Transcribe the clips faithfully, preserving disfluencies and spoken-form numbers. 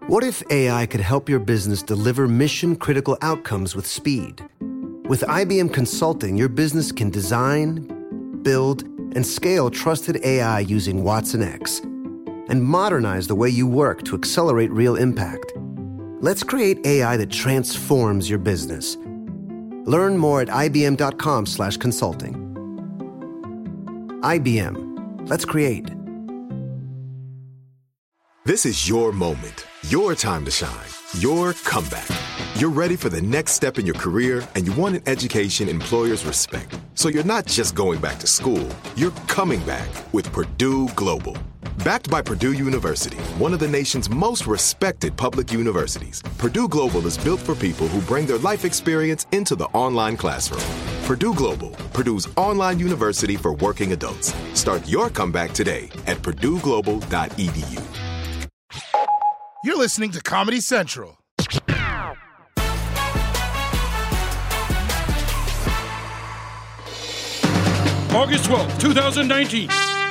What if A I could help your business deliver mission-critical outcomes with speed? With I B M Consulting, your business can design, build, and scale trusted A I using Watson X and modernize the way you work to accelerate real impact. Let's create A I that transforms your business. Learn more at ibm.com slash consulting. I B M. Let's create. This is your moment, your time to shine, your comeback. You're ready for the next step in your career, and you want an education employers respect. So you're not just going back to school, you're coming back with Purdue Global. Backed by Purdue University, one of the nation's most respected public universities, Purdue Global is built for people who bring their life experience into the online classroom. Purdue Global, Purdue's online university for working adults. Start your comeback today at purdue global dot e d u. You're listening to Comedy Central. August twelfth, twenty nineteen.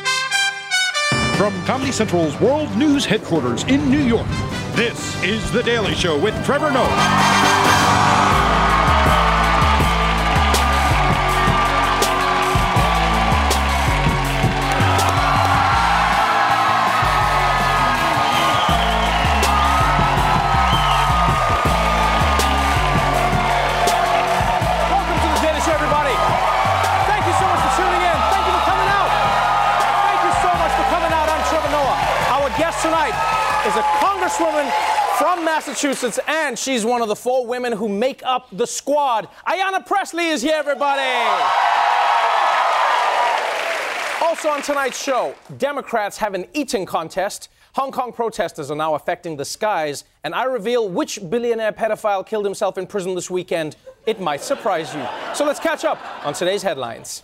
From Comedy Central's World News headquarters in New York, this is The Daily Show with Trevor Noah. Tonight is a congresswoman from Massachusetts, and she's one of the four women who make up the squad. Ayanna Pressley is here, everybody. Also on tonight's show, Democrats have an eating contest. Hong Kong protesters are now affecting the skies, and I reveal which billionaire pedophile killed himself in prison this weekend. It might surprise you. So let's catch up on today's headlines.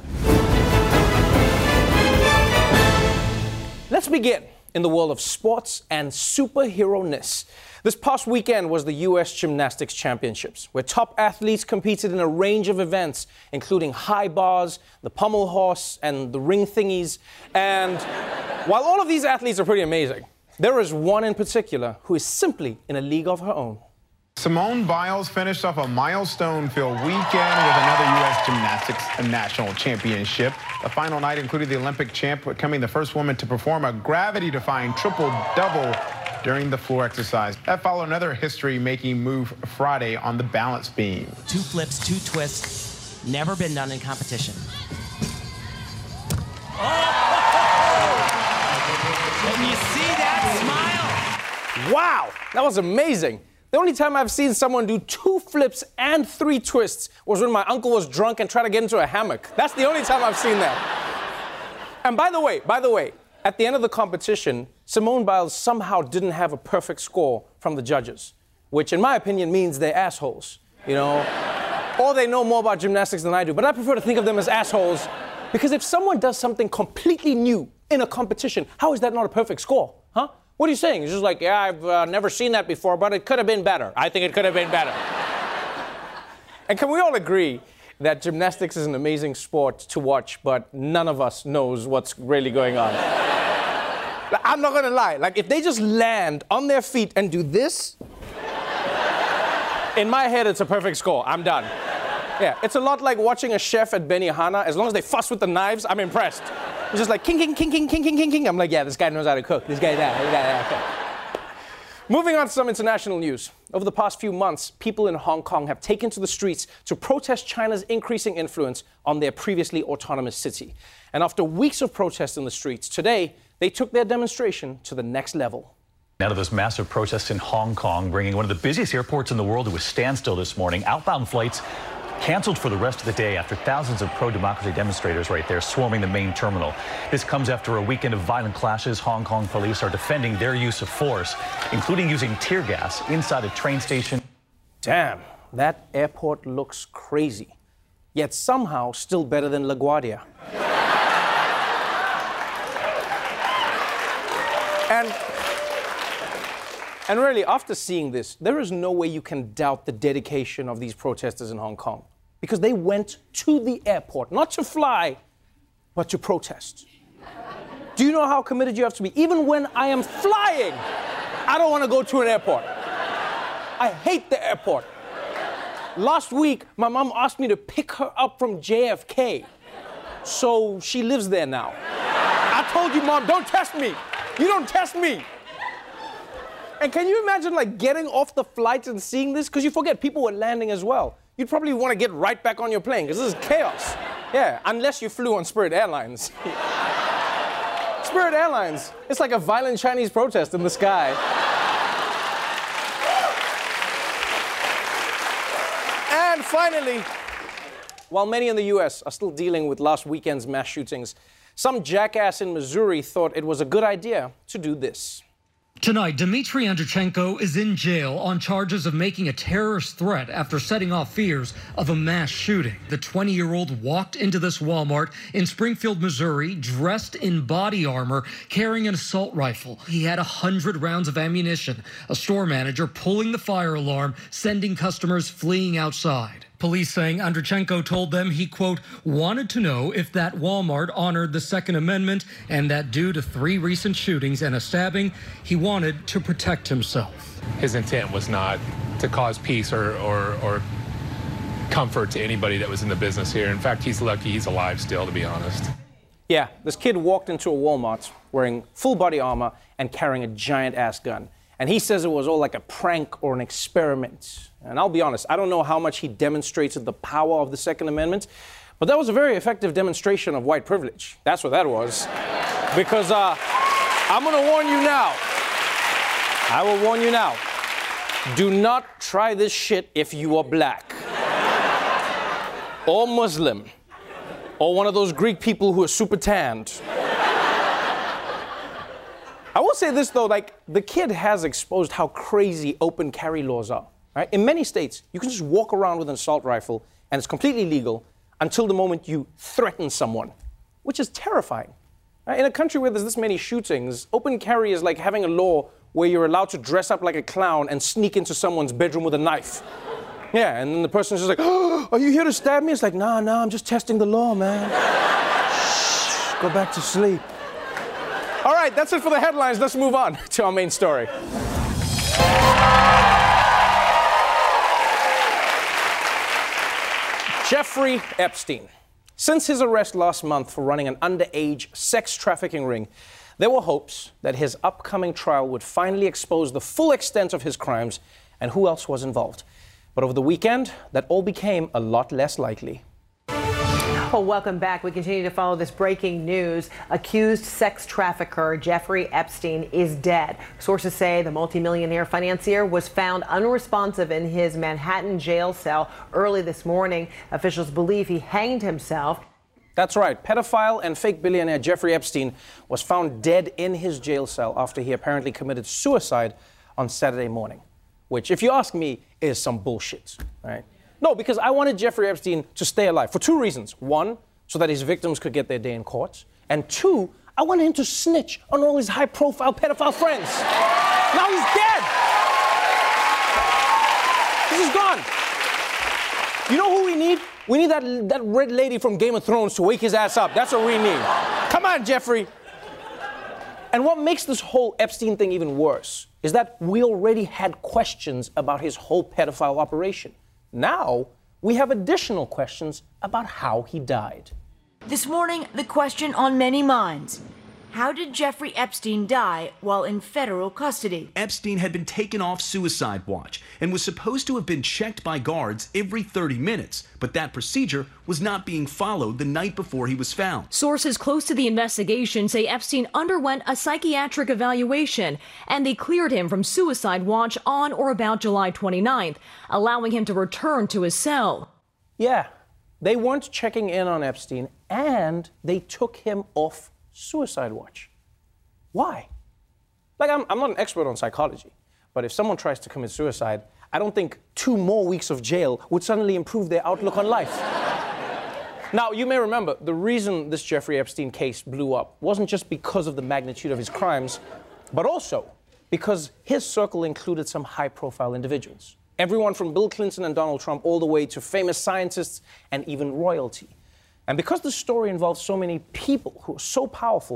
Let's begin in the world of sports and superhero-ness. This past weekend was the U S Gymnastics Championships, where top athletes competed in a range of events, including high bars, the pommel horse, and the ring thingies. And while all of these athletes are pretty amazing, there is one in particular who is simply in a league of her own. Simone Biles finished off a milestone-filled weekend with another U S Gymnastics National Championship. The final night included the Olympic champ becoming the first woman to perform a gravity-defying triple-double during the floor exercise. That followed another history-making move Friday on the balance beam. Two flips, two twists, never been done in competition. Oh! Can you see that smile? Wow, that was amazing. The only time I've seen someone do two flips and three twists was when my uncle was drunk and tried to get into a hammock. That's the only time I've seen that. And by the way, by the way, at the end of the competition, Simone Biles somehow didn't have a perfect score from the judges, which in my opinion means they're assholes, you know? Or they know more about gymnastics than I do, but I prefer to think of them as assholes, because if someone does something completely new in a competition, how is that not a perfect score, huh? What are you saying? It's just like, yeah, I've uh, never seen that before, but it could have been better. I think it could have been better. And can we all agree that gymnastics is an amazing sport to watch, but none of us knows what's really going on? I'm not gonna lie. Like, if they just land on their feet and do this, in my head, it's a perfect score. I'm done. Yeah, it's a lot like watching a chef at Benihana. As long as they fuss with the knives, I'm impressed. It's just like king, king, king, king, king, king, king, king. I'm like, yeah, this guy knows how to cook. This guy, that, this guy, that. Okay. Moving on to some international news. Over the past few months, people in Hong Kong have taken to the streets to protest China's increasing influence on their previously autonomous city. And after weeks of protests in the streets, today, they took their demonstration to the next level. Now to those massive protests in Hong Kong, bringing one of the busiest airports in the world to a standstill this morning. Outbound flights canceled for the rest of the day after thousands of pro-democracy demonstrators right there swarming the main terminal. This comes after a weekend of violent clashes. Hong Kong police are defending their use of force, including using tear gas inside a train station. Damn, that airport looks crazy, yet somehow still better than LaGuardia. and, and really, after seeing this, there is no way you can doubt the dedication of these protesters in Hong Kong, because they went to the airport, not to fly, but to protest. Do you know how committed you have to be? Even when I am flying, I don't want to go to an airport. I hate the airport. Last week, my mom asked me to pick her up from J F K. So she lives there now. I told you, Mom, don't test me. You don't test me. And can you imagine, like, getting off the flight and seeing this? Because you forget, people were landing as well. You'd probably want to get right back on your plane, because this is chaos. Yeah, unless you flew on Spirit Airlines. Spirit Airlines, it's like a violent Chinese protest in the sky. And finally, while many in the U S are still dealing with last weekend's mass shootings, some jackass in Missouri thought it was a good idea to do this. Tonight, Dmitry Andreychenko is in jail on charges of making a terrorist threat after setting off fears of a mass shooting. The twenty-year-old walked into this Walmart in Springfield, Missouri, dressed in body armor, carrying an assault rifle. He had one hundred rounds of ammunition, a store manager pulling the fire alarm, sending customers fleeing outside. Police saying Andreychenko told them he, quote, wanted to know if that Walmart honored the Second Amendment and that due to three recent shootings and a stabbing, he wanted to protect himself. His intent was not to cause peace or, or, or comfort to anybody that was in the business here. In fact, he's lucky he's alive still, to be honest. Yeah, this kid walked into a Walmart wearing full body armor and carrying a giant-ass gun. And he says it was all like a prank or an experiment. And I'll be honest, I don't know how much he demonstrated the power of the Second Amendment, but that was a very effective demonstration of white privilege. That's what that was. Because uh, I'm gonna warn you now. I will warn you now. Do not try this shit if you are black. Or Muslim. Or one of those Greek people who are super tanned. I will say this, though, like, the kid has exposed how crazy open carry laws are, right? In many states, you can just walk around with an assault rifle, and it's completely legal until the moment you threaten someone, which is terrifying. Right? In a country where there's this many shootings, open carry is like having a law where you're allowed to dress up like a clown and sneak into someone's bedroom with a knife. Yeah, and then the person's just like, oh, are you here to stab me? It's like, nah, nah, I'm just testing the law, man. Shh, go back to sleep. All right, that's it for the headlines. Let's move on to our main story. Jeffrey Epstein. Since his arrest last month for running an underage sex trafficking ring, there were hopes that his upcoming trial would finally expose the full extent of his crimes and who else was involved. But over the weekend, that all became a lot less likely. Well, welcome back. We continue to follow this breaking news. Accused sex trafficker Jeffrey Epstein is dead. Sources say the multimillionaire financier was found unresponsive in his Manhattan jail cell early this morning. Officials believe he hanged himself. That's right. Pedophile and fake billionaire Jeffrey Epstein was found dead in his jail cell after he apparently committed suicide on Saturday morning, which, if you ask me, is some bullshit, right? No, because I wanted Jeffrey Epstein to stay alive for two reasons. One, so that his victims could get their day in court. And two, I wanted him to snitch on all his high-profile pedophile friends. Now he's dead. This is gone. You know who we need? We need that, that red lady from Game of Thrones to wake his ass up. That's what we need. Come on, Jeffrey. And what makes this whole Epstein thing even worse is that we already had questions about his whole pedophile operation. Now, we have additional questions about how he died. This morning, the question on many minds. How did Jeffrey Epstein die while in federal custody? Epstein had been taken off suicide watch and was supposed to have been checked by guards every thirty minutes, but that procedure was not being followed the night before he was found. Sources close to the investigation say Epstein underwent a psychiatric evaluation, and they cleared him from suicide watch on or about July twenty-ninth, allowing him to return to his cell. Yeah, they weren't checking in on Epstein, and they took him off suicide watch. Why? Like, I'm, I'm not an expert on psychology, but if someone tries to commit suicide, I don't think two more weeks of jail would suddenly improve their outlook on life. Now, you may remember, the reason this Jeffrey Epstein case blew up wasn't just because of the magnitude of his crimes, but also because his circle included some high-profile individuals. Everyone from Bill Clinton and Donald Trump all the way to famous scientists and even royalty. And because the story involves so many people who are so powerful,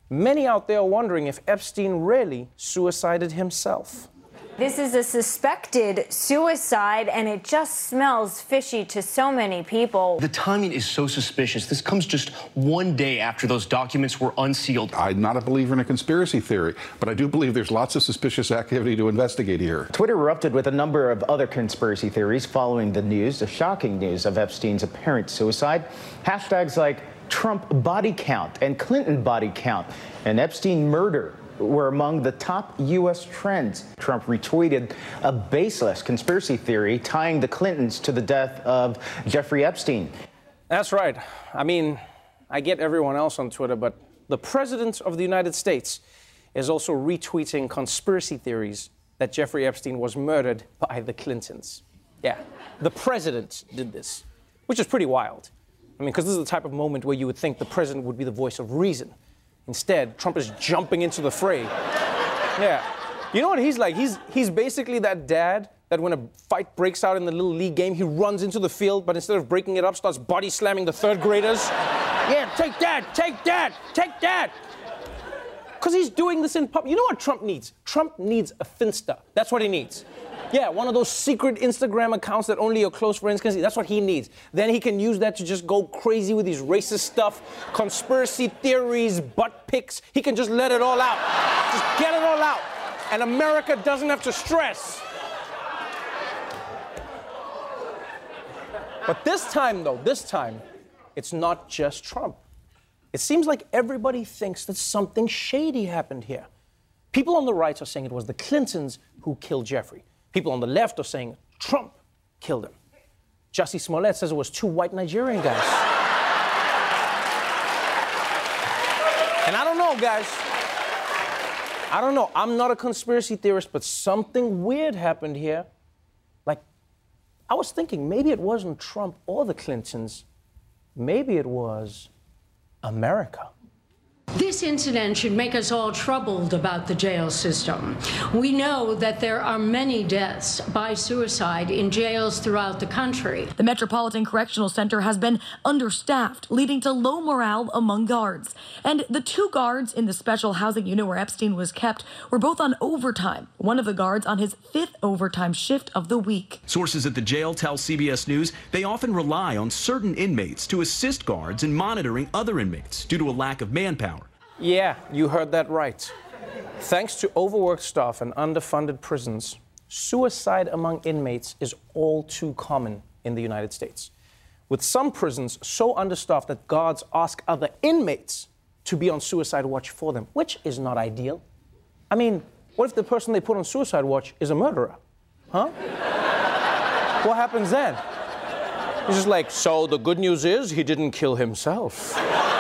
Many out there are wondering if Epstein really suicided himself. This is a suspected suicide, and it just smells fishy to so many people. The timing is so suspicious. This comes just one day after those documents were unsealed. I'm not a believer in a conspiracy theory, but I do believe there's lots of suspicious activity to investigate here. Twitter erupted with a number of other conspiracy theories following the news, the shocking news of Epstein's apparent suicide. Hashtags like Trump body count and Clinton body count and Epstein murder were among the top U S trends. Trump retweeted a baseless conspiracy theory tying the Clintons to the death of Jeffrey Epstein. That's right. I mean, I get everyone else on Twitter, but the President of the United States is also retweeting conspiracy theories that Jeffrey Epstein was murdered by the Clintons. Yeah, the President did this, which is pretty wild. I mean, because this is the type of moment where you would think the President would be the voice of reason. Instead, Trump is jumping into the fray. Yeah. You know what he's like? He's, he's basically that dad that when a fight breaks out in the little league game, he runs into the field, but instead of breaking it up, starts body slamming the third graders. Yeah, take that, take that, take that. Because he's doing this in public. You know what Trump needs? Trump needs a Finsta. That's what he needs. Yeah, one of those secret Instagram accounts that only your close friends can see. That's what he needs. Then he can use that to just go crazy with his racist stuff, conspiracy theories, butt pics. He can just let it all out. Just get it all out. And America doesn't have to stress. But this time, though, this time, it's not just Trump. It seems like everybody thinks that something shady happened here. People on the right are saying it was the Clintons who killed Jeffrey. People on the left are saying Trump killed him. Jussie Smollett says it was two white Nigerian guys. And I don't know, guys. I don't know. I'm not a conspiracy theorist, but something weird happened here. Like, I was thinking maybe it wasn't Trump or the Clintons. Maybe it was America. This incident should make us all troubled about the jail system. We know that there are many deaths by suicide in jails throughout the country. The Metropolitan Correctional Center has been understaffed, leading to low morale among guards. And the two guards in the special housing unit where Epstein was kept were both on overtime, one of the guards on his fifth overtime shift of the week. Sources at the jail tell C B S News they often rely on certain inmates to assist guards in monitoring other inmates due to a lack of manpower. Yeah, you heard that right. Thanks to overworked staff and underfunded prisons, suicide among inmates is all too common in the United States. With some prisons so understaffed that guards ask other inmates to be on suicide watch for them, which is not ideal. I mean, what if the person they put on suicide watch is a murderer? Huh? What happens then? It's just like, so the good news is he didn't kill himself.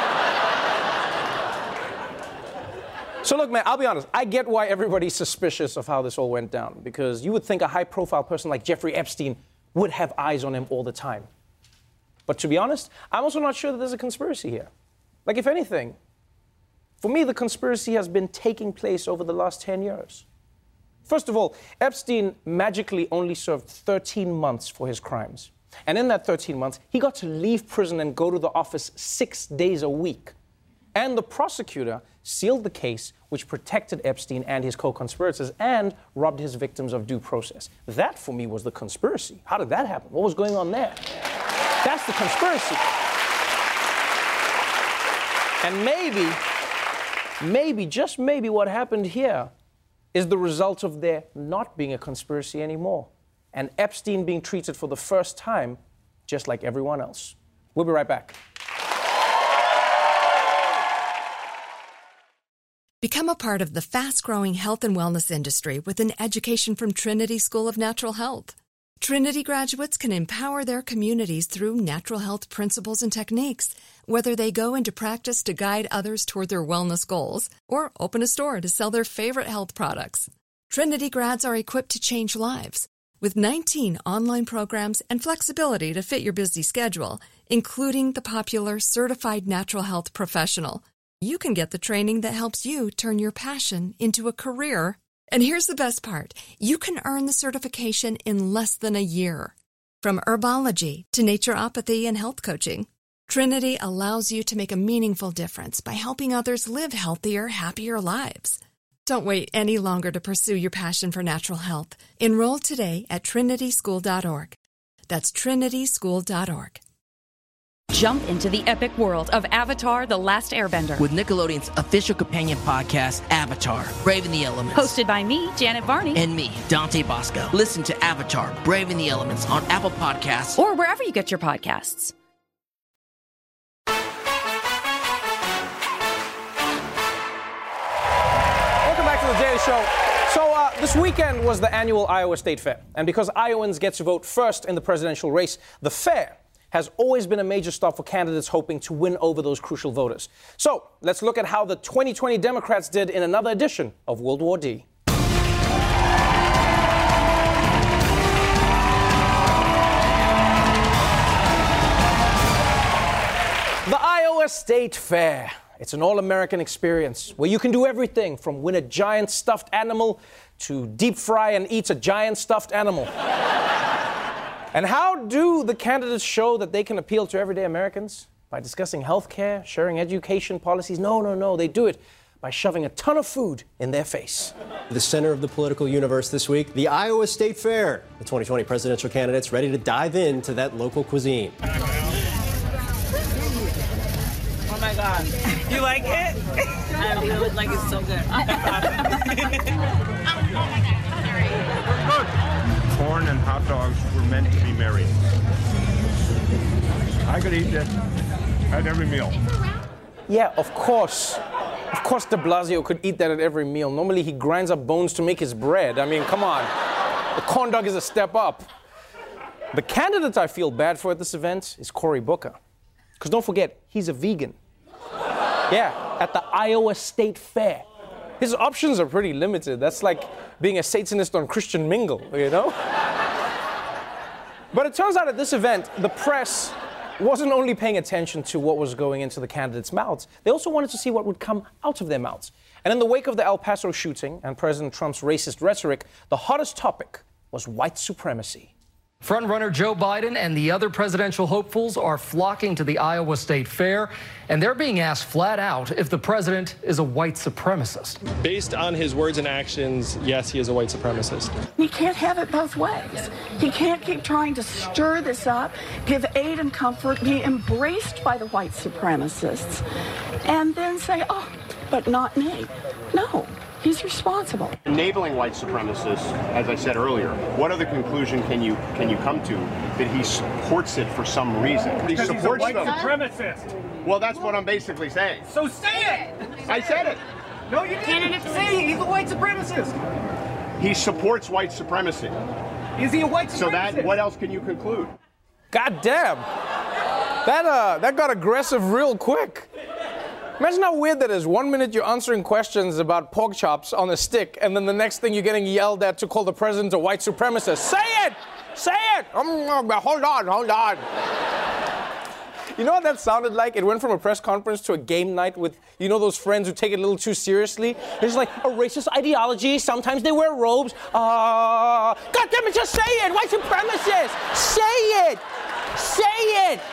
So look, man, I'll be honest. I get why everybody's suspicious of how this all went down, because you would think a high-profile person like Jeffrey Epstein would have eyes on him all the time. But to be honest, I'm also not sure that there's a conspiracy here. Like, if anything, for me, the conspiracy has been taking place over the last ten years. First of all, Epstein magically only served thirteen months for his crimes. And in that thirteen months, he got to leave prison and go to the office six days a week. And the prosecutor sealed the case, which protected Epstein and his co-conspirators and robbed his victims of due process. That, for me, was the conspiracy. How did that happen? What was going on there? That's the conspiracy. And maybe, maybe, just maybe what happened here is the result of there not being a conspiracy anymore, and Epstein being treated for the first time just like everyone else. We'll be right back. Become a part of the fast-growing health and wellness industry with an education from Trinity School of Natural Health. Trinity graduates can empower their communities through natural health principles and techniques, whether they go into practice to guide others toward their wellness goals or open a store to sell their favorite health products. Trinity grads are equipped to change lives with nineteen online programs and flexibility to fit your busy schedule, including the popular Certified Natural Health Professional. You can get the training that helps you turn your passion into a career. And here's the best part. You can earn the certification in less than a year. From herbology to naturopathy and health coaching, Trinity allows you to make a meaningful difference by helping others live healthier, happier lives. Don't wait any longer to pursue your passion for natural health. Enroll today at trinity school dot org. That's trinity school dot org. Jump into the epic world of Avatar: The Last Airbender with Nickelodeon's official companion podcast, Avatar: Braving the Elements. Hosted by me, Janet Varney. And me, Dante Bosco. Listen to Avatar: Braving the Elements on Apple Podcasts. Or wherever you get your podcasts. Welcome back to the Daily Show. So uh, this weekend was the annual Iowa State Fair. And because Iowans get to vote first in the presidential race, the fair has always been a major stop for candidates hoping to win over those crucial voters. So let's look at how the twenty twenty Democrats did in another edition of World War D. The Iowa State Fair. It's an all-American experience where you can do everything from win a giant stuffed animal to deep fry and eat a giant stuffed animal. And how do the candidates show that they can appeal to everyday Americans? By discussing health care, sharing education policies? No, no, no. They do it by shoving a ton of food in their face. The center of the political universe this week, the Iowa State Fair. The twenty twenty presidential candidates ready to dive into that local cuisine. Oh my God. You like it? I really like it so good. Corn and hot dogs were meant to be married. I could eat this at every meal. Yeah, of course. Of course de Blasio could eat that at every meal. Normally he grinds up bones to make his bread. I mean, come on. The corn dog is a step up. The candidate I feel bad for at this event is Cory Booker. Because don't forget, he's a vegan. Yeah, at the Iowa State Fair. His options are pretty limited. That's like being a Satanist on Christian Mingle, you know? But it turns out at this event, the press wasn't only paying attention to what was going into the candidates' mouths, they also wanted to see what would come out of their mouths. And in the wake of the El Paso shooting and President Trump's racist rhetoric, the hottest topic was white supremacy. Frontrunner Joe Biden and the other presidential hopefuls are flocking to the Iowa State Fair, and they're being asked flat out if the president is a white supremacist. Based on his words and actions, yes, he is a white supremacist. We can't have it both ways. He can't keep trying to stir this up, give aid and comfort, be embraced by the white supremacists, and then say, oh, but not me. No. He's responsible. Enabling white supremacists, as I said earlier, what other conclusion can you can you come to that he supports it for some reason? He because supports he's a white them. supremacist. Well, that's what I'm basically saying. So say it. I said it. No, you didn't. Say it. He's a white supremacist. He supports white supremacy. Is he a white supremacist? So that, what else can you conclude? God damn. That, uh, that got aggressive real quick. Imagine how weird that is. One minute you're answering questions about pork chops on a stick, and then the next thing you're getting yelled at to call the president a white supremacist. Say it! Say it! Um, hold on, hold on. You know what that sounded like? It went from a press conference to a game night with, you know, those friends who take it a little too seriously. It's like a racist ideology. Sometimes they wear robes. Uh, God damn it, just say it! White supremacist! Say it! Say it!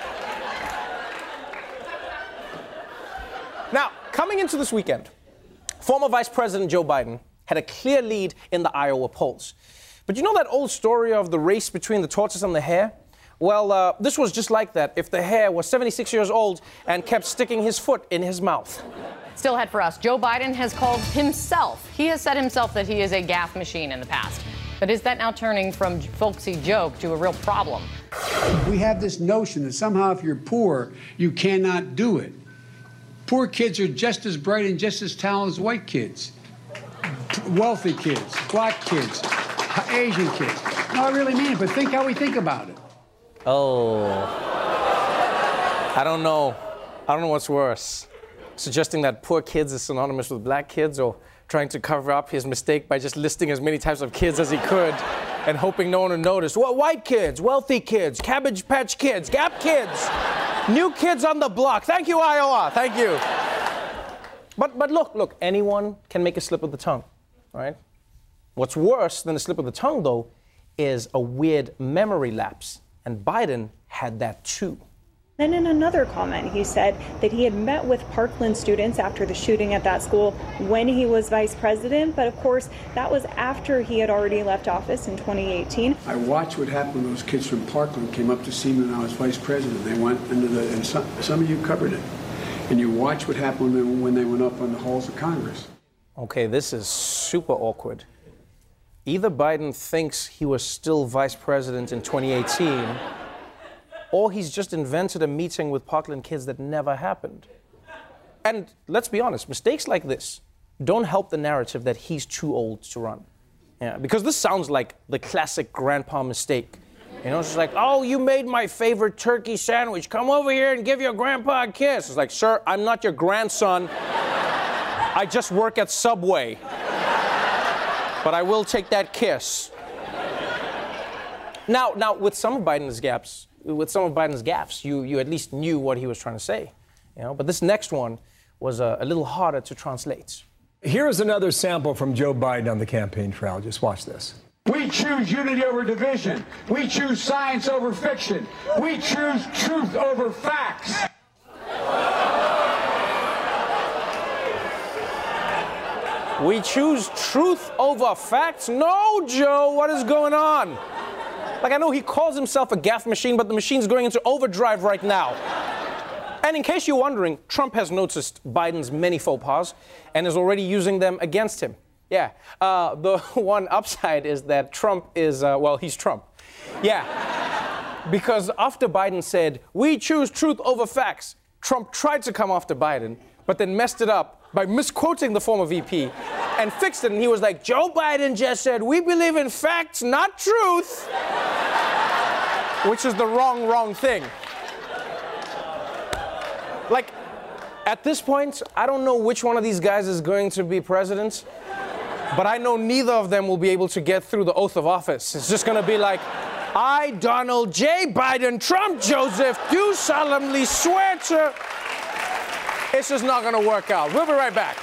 Now, coming into this weekend, former Vice President Joe Biden had a clear lead in the Iowa polls. But you know that old story of the race between the tortoise and the hare? Well, uh, this was just like that if the hare was seventy-six years old and kept sticking his foot in his mouth. Still ahead for us, Joe Biden has called himself. He has said himself that he is a gaffe machine in the past. But is that now turning from folksy joke to a real problem? We have this notion that somehow if you're poor, you cannot do it. Poor kids are just as bright and just as talented as white kids. Wealthy kids, black kids, Asian kids. No, I really mean it, but think how we think about it. Oh. I don't know. I don't know what's worse. Suggesting that poor kids is synonymous with black kids, or trying to cover up his mistake by just listing as many types of kids as he could and hoping no one would notice. Well, white kids, wealthy kids, Cabbage Patch kids, Gap kids. New kids on the block. Thank you, Iowa. Thank you. But but look, look, anyone can make a slip of the tongue, right? What's worse than a slip of the tongue, though, is a weird memory lapse. And Biden had that too. Then in another comment, he said that he had met with Parkland students after the shooting at that school when he was vice president. But of course, that was after he had already left office in twenty eighteen. I watched what happened when those kids from Parkland came up to see me when I was vice president. They went into the, and some, some of you covered it. And you watch what happened when they, when they went up on the halls of Congress. Okay, this is super awkward. Either Biden thinks he was still vice president in twenty eighteen, or he's just invented a meeting with Parkland kids that never happened. And let's be honest, mistakes like this don't help the narrative that he's too old to run. Yeah, because this sounds like the classic grandpa mistake. You know, it's just like, oh, you made my favorite turkey sandwich. Come over here and give your grandpa a kiss. It's like, sir, I'm not your grandson. I just work at Subway. But I will take that kiss. Now, now, with some of Biden's gaps, with some of Biden's gaffes, you, you at least knew what he was trying to say. You know, but this next one was a, a little harder to translate. Here is another sample from Joe Biden on the campaign trail. Just watch this. We choose unity over division. We choose science over fiction. We choose truth over facts. We choose truth over facts? No, Joe, what is going on? Like, I know he calls himself a gaffe machine, but the machine's going into overdrive right now. And in case you're wondering, Trump has noticed Biden's many faux pas and is already using them against him. Yeah, uh, the one upside is that Trump is, uh, well, he's Trump. Yeah, because after Biden said, we choose truth over facts, Trump tried to come after Biden, but then messed it up by misquoting the former V P and fixed it. And he was like, Joe Biden just said, we believe in facts, not truth, which is the wrong, wrong thing. Like, at this point, I don't know which one of these guys is going to be president, but I know neither of them will be able to get through the oath of office. It's just going to be like, I, Donald J. Biden, Trump Joseph, do solemnly swear to... It's just not going to work out. We'll be right back.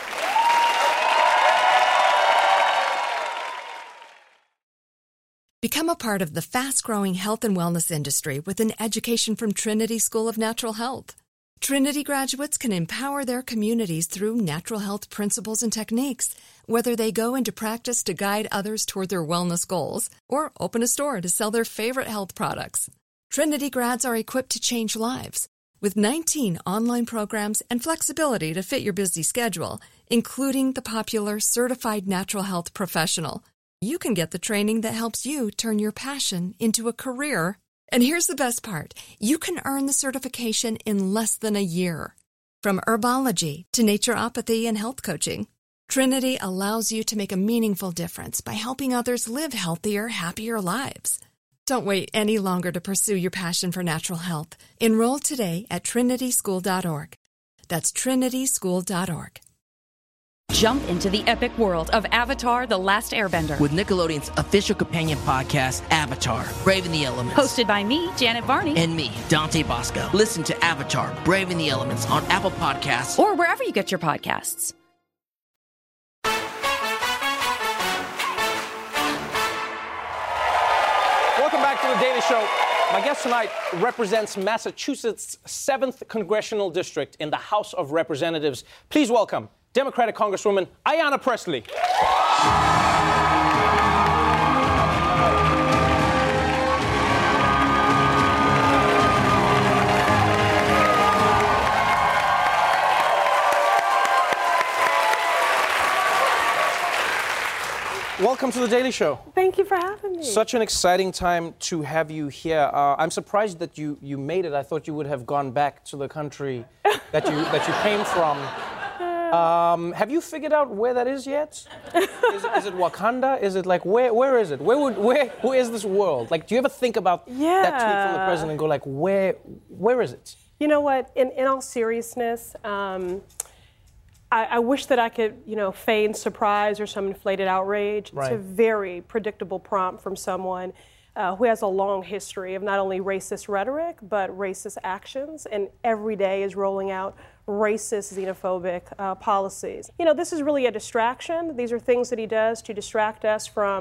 Become a part of the fast-growing health and wellness industry with an education from Trinity School of Natural Health. Trinity graduates can empower their communities through natural health principles and techniques, whether they go into practice to guide others toward their wellness goals or open a store to sell their favorite health products. Trinity grads are equipped to change lives. With nineteen online programs and flexibility to fit your busy schedule, including the popular Certified Natural Health Professional, you can get the training that helps you turn your passion into a career. And here's the best part. You can earn the certification in less than a year. From herbology to naturopathy and health coaching, Trinity allows you to make a meaningful difference by helping others live healthier, happier lives. Don't wait any longer to pursue your passion for natural health. Enroll today at trinity school dot org. That's trinity school dot org. Jump into the epic world of Avatar: The Last Airbender. With Nickelodeon's official companion podcast, Avatar: Braving the Elements. Hosted by me, Janet Varney. And me, Dante Bosco. Listen to Avatar: Braving the Elements on Apple Podcasts. Or wherever you get your podcasts. Welcome back to The Daily Show. My guest tonight represents Massachusetts' seventh Congressional District in the House of Representatives. Please welcome Democratic Congresswoman Ayanna Pressley. Welcome to The Daily Show. Thank you for having me. Such an exciting time to have you here. Uh, I'm surprised that you, you made it. I thought you would have gone back to the country that you that you came from. Um, have you figured out where that is yet? Is, is it Wakanda? Is it like where where is it? Where would where where is this world? Like, do you ever think about yeah. that tweet from the president and go like, where where is it? You know what? In in all seriousness. Um, I, I wish that I could, you know, feign surprise or some inflated outrage. Right. It's a very predictable prompt from someone uh, who has a long history of not only racist rhetoric, but racist actions, and every day is rolling out racist, xenophobic uh, policies. You know, this is really a distraction. These are things that he does to distract us from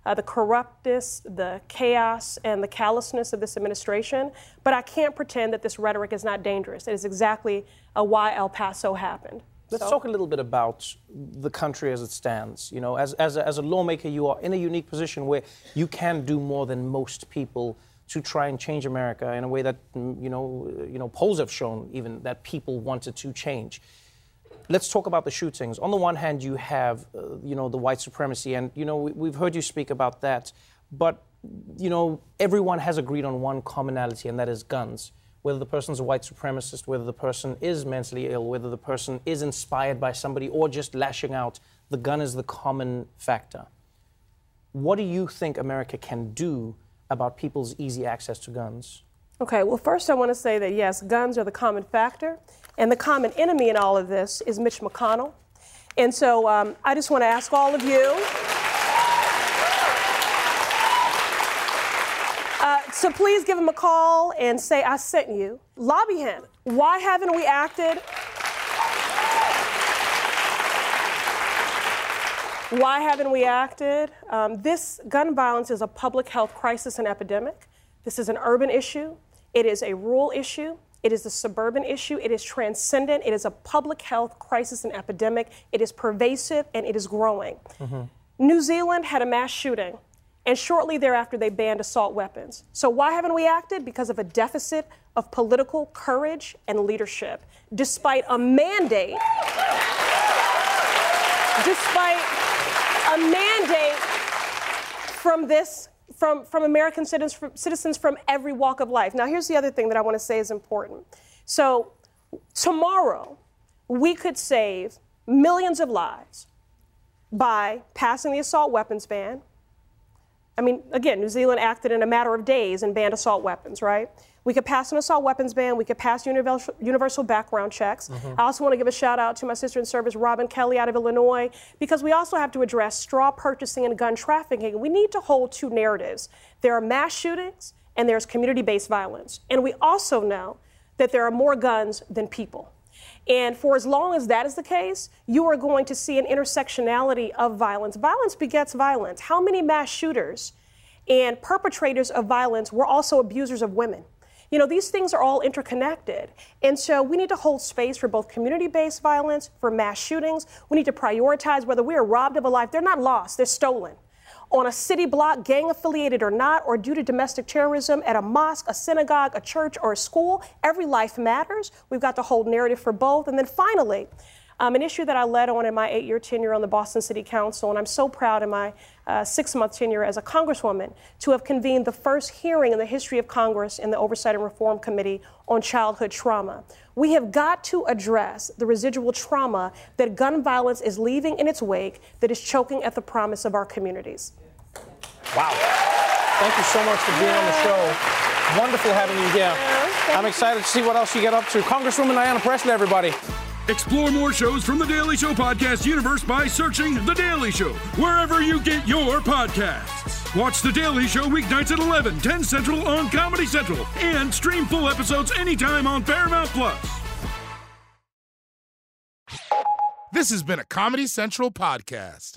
uh, the corruptness, the chaos, and the callousness of this administration. But I can't pretend that this rhetoric is not dangerous. It is exactly uh, why El Paso happened. Let's So- talk a little bit about the country as it stands. You know, as, as, a, as a lawmaker, you are in a unique position where you can do more than most people to try and change America in a way that, you know, you know, polls have shown even that people wanted to change. Let's talk about the shootings. On the one hand, you have, uh, you know, the white supremacy, and, you know, we, we've heard you speak about that. But, you know, everyone has agreed on one commonality, and that is guns. Whether the person's a white supremacist, whether the person is mentally ill, whether the person is inspired by somebody or just lashing out, the gun is the common factor. What do you think America can do about people's easy access to guns? Okay, well, first I want to say that, yes, guns are the common factor, and the common enemy in all of this is Mitch McConnell. And so um, I just want to ask all of you, uh, so please give him a call and say, I sent you. Lobby him. Why haven't we acted? Why haven't we acted? Um, this gun violence is a public health crisis and epidemic. This is an urban issue. It is a rural issue. It is a suburban issue. It is transcendent. It is a public health crisis and epidemic. It is pervasive and it is growing. Mm-hmm. New Zealand had a mass shooting, and shortly thereafter they banned assault weapons. So why haven't we acted? Because of a deficit of political courage and leadership, despite a mandate, despite a mandate from this, from, from American citizens from, citizens from every walk of life. Now, here's the other thing that I want to say is important. So tomorrow, we could save millions of lives by passing the assault weapons ban. I mean, again, New Zealand acted in a matter of days and banned assault weapons, right? We could pass an assault weapons ban. We could pass universal, universal background checks. Mm-hmm. I also want to give a shout out to my sister in service, Robin Kelly out of Illinois, because we also have to address straw purchasing and gun trafficking. We need to hold two narratives. There are mass shootings and there's community-based violence. And we also know that there are more guns than people. And for as long as that is the case, you are going to see an intersectionality of violence. Violence begets violence. How many mass shooters and perpetrators of violence were also abusers of women? You know, these things are all interconnected. And so we need to hold space for both community-based violence, for mass shootings. We need to prioritize whether we are robbed of a life. They're not lost, they're stolen. On a city block, gang-affiliated or not, or due to domestic terrorism at a mosque, a synagogue, a church, or a school, every life matters. We've got to hold narrative for both. And then finally, Um, an issue that I led on in my eight-year tenure on the Boston City Council, and I'm so proud in my uh, six-month tenure as a Congresswoman to have convened the first hearing in the history of Congress in the Oversight and Reform Committee on childhood trauma. We have got to address the residual trauma that gun violence is leaving in its wake that is choking at the promise of our communities. Wow. Thank you so much for being on the show. Wonderful having you here. I'm excited to see what else you get up to. Congresswoman Ayanna Pressley, everybody. Explore more shows from the Daily Show podcast universe by searching The Daily Show wherever you get your podcasts. Watch The Daily Show weeknights at eleven, ten Central on Comedy Central, and stream full episodes anytime on Paramount Plus. This has been a Comedy Central podcast.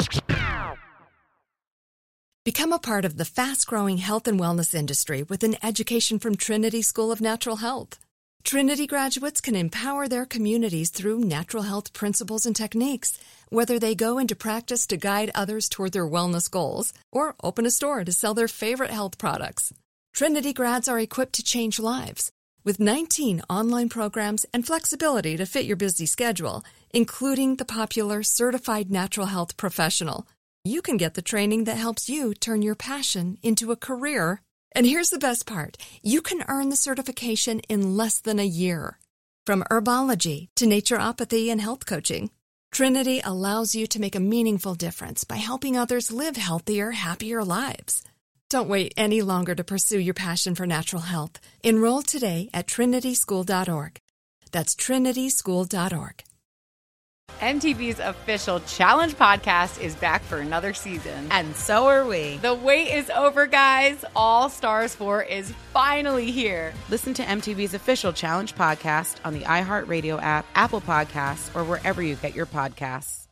Become a part of the fast-growing health and wellness industry with an education from Trinity School of Natural Health. Trinity graduates can empower their communities through natural health principles and techniques, whether they go into practice to guide others toward their wellness goals or open a store to sell their favorite health products. Trinity grads are equipped to change lives with nineteen online programs and flexibility to fit your busy schedule, including the popular Certified Natural Health Professional. You can get the training that helps you turn your passion into a career. And here's the best part. You can earn the certification in less than a year. From herbology to naturopathy and health coaching, Trinity allows you to make a meaningful difference by helping others live healthier, happier lives. Don't wait any longer to pursue your passion for natural health. Enroll today at trinity school dot org. That's trinity school dot org. M T V's official Challenge podcast is back for another season. And so are we. The wait is over, guys. All Stars four is finally here. Listen to M T V's official Challenge podcast on the iHeartRadio app, Apple Podcasts, or wherever you get your podcasts.